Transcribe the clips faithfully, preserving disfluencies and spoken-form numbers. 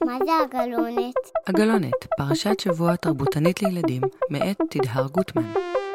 מה זה הגלונת? הגלונת, פרשת שבוע תרבותנית לילדים, מאת תדהר גוטמן.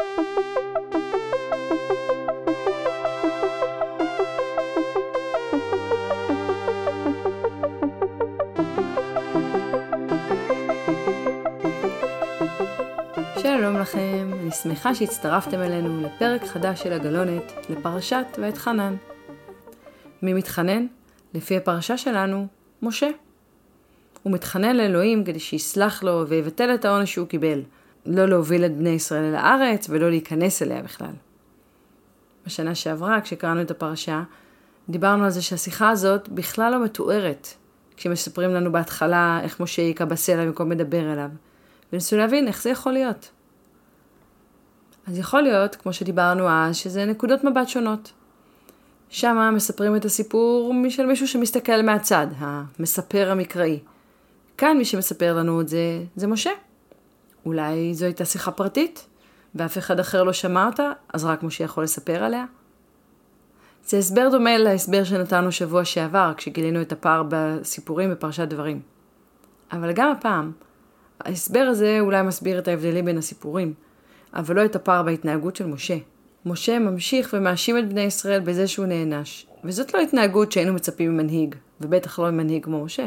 שלום לכם, אני שמחה שהצטרפתם אלינו לפרק חדש של הגלונת, לפרשת ואתחנן. מי מתחנן? לפי הפרשה שלנו, משה. הוא מתחנן לאלוהים כדי שיסלח לו ויבטל את העונש שהוא קיבל, לא להוביל את בני ישראל אל הארץ ולא להיכנס אליה בכלל. בשנה שעברה, כשקראנו את הפרשה, דיברנו על זה שהשיחה הזאת בכלל לא מתוארת, כשמספרים לנו בהתחלה איך משה יקע בסלע במקום מדבר אליו, וניסו להבין איך זה יכול להיות. אז יכול להיות, כמו שדיברנו אז, שזה נקודות מבט שונות. שמה מספרים את הסיפור של מישהו שמסתכל מהצד, המספר המקראי. כאן מי שמספר לנו את זה, זה משה. אולי זו הייתה שיחה פרטית, ואף אחד אחר לא שמע אותה, אז רק משה יכול לספר עליה. זה הסבר דומה להסבר שנתנו שבוע שעבר, כשגילינו את הפער בסיפורים בפרשת דברים. אבל גם הפעם, ההסבר הזה אולי מסביר את ההבדלים בין הסיפורים, אבל לא את הפער בהתנהגות של משה. משה ממשיך ומאשים את בני ישראל בזה שהוא נענש, וזאת לא התנהגות שהיינו מצפים ממנהיג, ובטח לא ממנהיג כמו משה.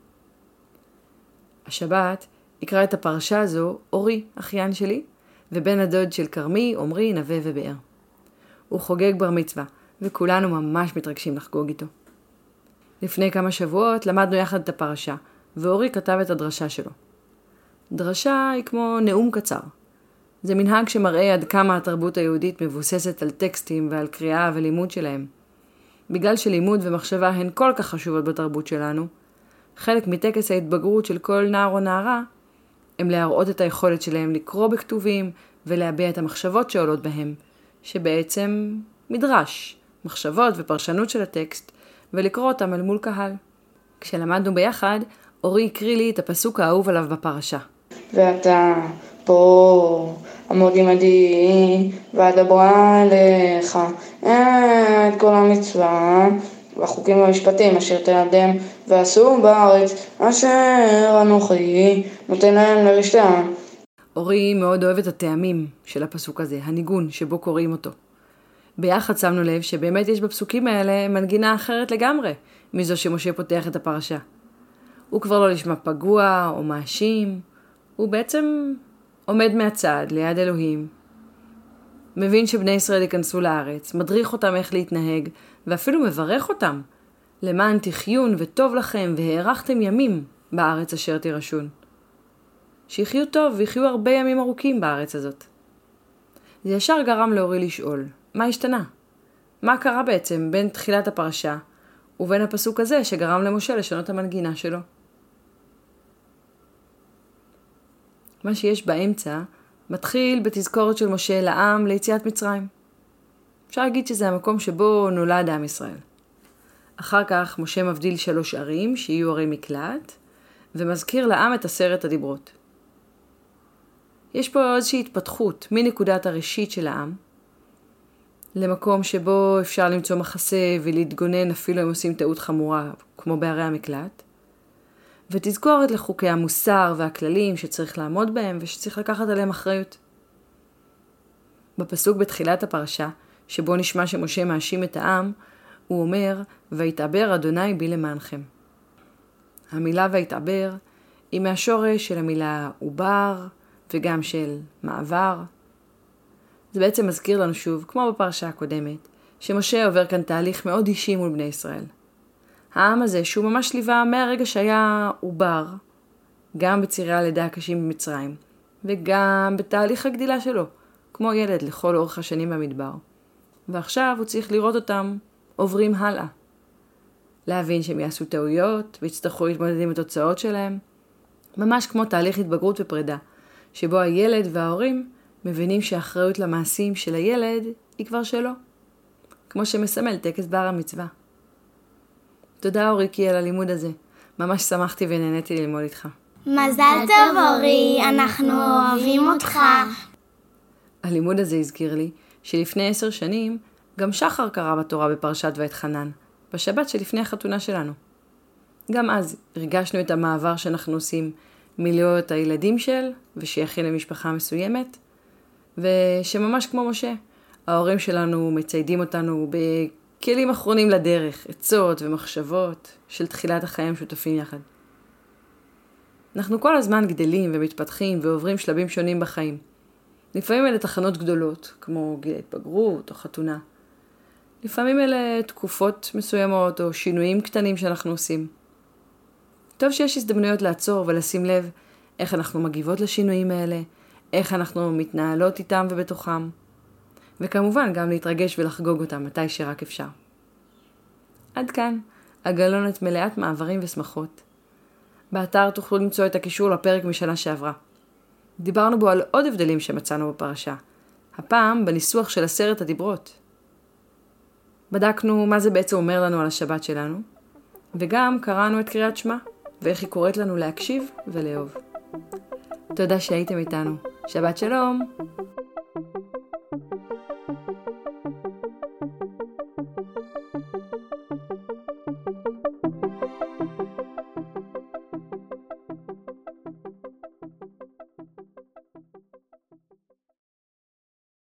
השבת יקרא את הפרשה הזו אורי, אחיין שלי, ובן הדוד של קרמי, עומרי, נווה ובאר. הוא חוגג בר מצווה, וכולנו ממש מתרגשים לחגוג איתו. לפני כמה שבועות למדנו יחד את הפרשה, ואורי כתב את הדרשה שלו. דרשה היא כמו נאום קצר. זה מנהג שמראה עד כמה התרבות היהודית מבוססת על טקסטים ועל קריאה ולימוד שלהם. בגלל שלימוד ומחשבה הן כל כך חשובות בתרבות שלנו, חלק מטקס ההתבגרות של כל נער או נערה, הם להראות את היכולת שלהם לקרוא בכתובים ולהביע את המחשבות שעולות בהם, שבעצם מדרש, מחשבות ופרשנות של הטקסט, ולקרוא אותם אל מול קהל. כשלמדנו ביחד, אורי הקריא לי את הפסוק האהוב עליו בפרשה. ואתה פה עמוד עמדי ואדברה אליך את כל המצווה והחוקים והמשפטים אשר תלמדם ועשו בארץ אשר אנוכי נותן להם לרשתה. אורי מאוד אוהב את הטעמים של הפסוק הזה, הניגון שבו קוראים אותו. ביחד שמנו לב שבאמת יש בפסוקים האלה מנגינה אחרת לגמרי מזו שמשה פותח את הפרשה. הוא כבר לא נשמע פגוע או מאשים, הוא בעצם עומד מהצד ליד אלוהים, מבין שבני ישראל ייכנסו לארץ, מדריך אותם איך להתנהג, ואפילו מברך אותם, למען תחיון וטוב לכם והארכתם ימים בארץ אשר תירשון. שיחיו טוב ויחיו הרבה ימים ארוכים בארץ הזאת. זה ישר גרם לאורי לשאול, מה השתנה? מה קרה בעצם בין תחילת הפרשה ובין הפסוק הזה שגרם למשה לשנות המנגינה שלו? מה שיש באמצע מתחיל בתזכורת של משה לעם ליציאת מצרים. אפשר להגיד שזה המקום שבו נולד עם ישראל. אחר כך משה מבדיל שלוש ערים שיהיו ערי מקלט, ומזכיר לעם את עשרת הדיברות. יש פה איזושהי התפתחות מנקודת הראשית של העם, למקום שבו אפשר למצוא מחסה ולהתגונן אפילו אם עושים טעות חמורה, כמו בערי המקלט, ותזכורת לחוקי המוסר והכללים שצריך לעמוד בהם ושצריך לקחת עליהם אחריות. בפסוק בתחילת הפרשה, שבו נשמע שמשה מאשים את העם, הוא אומר, ויתעבר אדוני בי למענכם. המילה ויתעבר היא מהשורש של המילה עובר וגם של מעבר. זה בעצם מזכיר לנו שוב, כמו בפרשה הקודמת, שמשה עובר כאן תהליך מאוד אישי מול בני ישראל. העם הזה שהוא ממש ליווה מהרגע שהיה עובר, גם בצירי הלידה הקשים במצרים, וגם בתהליך הגדילה שלו, כמו ילד לכל אורך השנים במדבר. ועכשיו הוא צריך לראות אותם עוברים הלאה. להבין שהם יעשו טעויות ויצטרכו להתמודד עם התוצאות שלהם. ממש כמו תהליך התבגרות ופרידה, שבו הילד וההורים מבינים שהאחריות למעשים של הילד היא כבר שלו. כמו שמסמל טקס בר המצווה. תודה אוריקי על הלימוד הזה. ממש שמחתי ונהניתי ללמוד איתך. מזל טוב אורי, אנחנו אוהבים אותך. הלימוד הזה הזכיר לי שלפני עשר שנים גם שחר קרא בתורה בפרשת ואתחנן, בשבת שלפני החתונה שלנו. גם אז הרגשנו את המעבר שאנחנו עושים מלהיות הילדים של ושייכים למשפחה מסוימת, ושממש כמו משה, ההורים שלנו מציידים אותנו בכלים אחרונים לדרך, עצות ומחשבות של תחילת החיים שותפים יחד. אנחנו כל הזמן גדלים ומתפתחים ועוברים שלבים שונים בחיים. לפעמים אלה תחנות גדולות, כמו גיל התבגרות או חתונה. לפעמים אלה תקופות מסוימות או שינויים קטנים שאנחנו עושים. טוב שיש הזדמנויות לעצור ולשים לב איך אנחנו מגיבות לשינויים האלה, איך אנחנו מתנהלות איתם ובתוכם, וכמובן גם להתרגש ולחגוג אותם מתי שרק אפשר. עד כאן, הגלונת מלאת מעברים ושמחות. באתר תוכלו למצוא את הקישור לפרק משנה שעברה. דיברנו בו על עוד הבדלים שמצאנו בפרשה, הפעם בניסוח של עשרת הדיברות. בדקנו מה זה בעצם אומר לנו על השבת שלנו, וגם קראנו את קריאת שמע, ואיך היא קוראת לנו להקשיב ולאהוב. תודה שהייתם איתנו. שבת שלום!